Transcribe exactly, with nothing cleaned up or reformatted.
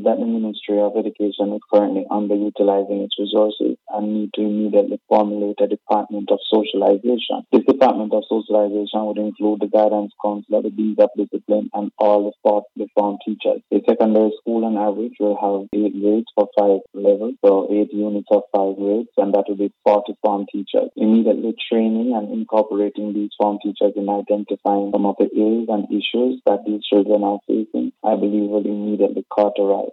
that the Ministry of Education is currently underutilizing its resources and need to immediately formulate a Department of Socialization. This Department of Socialization would include the guidance counselor, the deans of discipline, and all the fourth form teachers. A secondary school on average will have eight grades for five levels, so eight units of five grades, and that will be forty form teachers. Immediately training and incorporating these form teachers in identifying some of the ills and issues that these children are facing, I believe will immediately cauterize